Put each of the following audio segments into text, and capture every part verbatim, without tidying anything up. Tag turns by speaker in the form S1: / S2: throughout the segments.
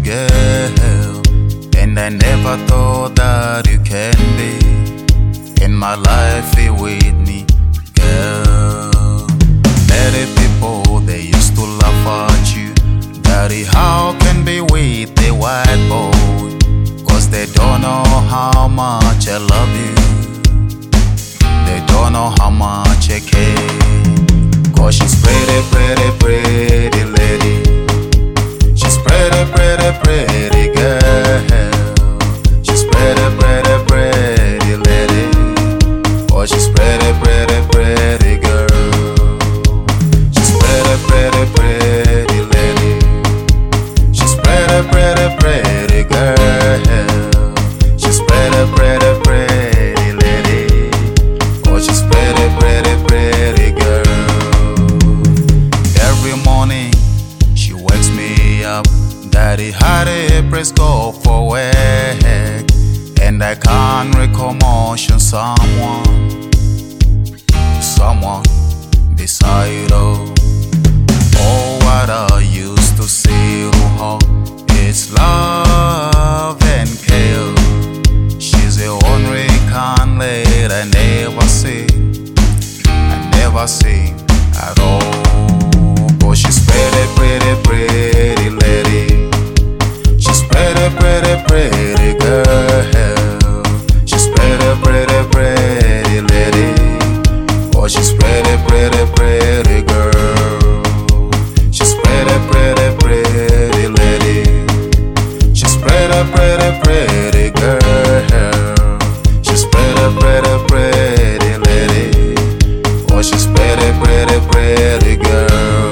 S1: girl, and I never thought that you can be in my life here with me, girl. Many people, they used to laugh at you. Daddy, how can be with a white boy? Cause they don't know how much I love you. They don't know how much I care. Cause she's pretty, pretty, pretty lady. She's pretty, pretty, pretty girl. She's pretty, pretty, pretty lady. Oh, she's pretty, pretty, pretty girl. She's pretty, pretty, pretty lady. She's pretty, pretty, pretty girl. She's pretty, pretty, pretty lady. Oh, she's pretty, pretty, pretty girl. Every morning she wakes me up. Daddy had a press go for work, and I can't recall motion someone, someone beside her. Oh, what I used to say to her, it's love and care. She's the only kind lady I never see, I never see at all. But she's pretty, pretty, pretty lady. She's pretty, pretty, pretty girl. She's pretty, pretty, pretty lady. Oh, she's pretty, pretty, pretty girl. She's pretty, pretty, pretty lady. She's pretty, pretty, pretty girl. She's pretty, pretty, pretty lady. Oh, she's pretty, pretty, pretty girl.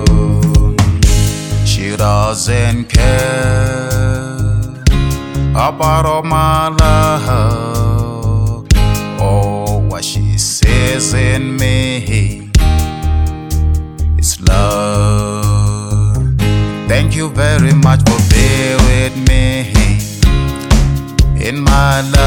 S1: She doesn't care about all my love or what she says in me. It's love. Thank you very much for being with me in my life.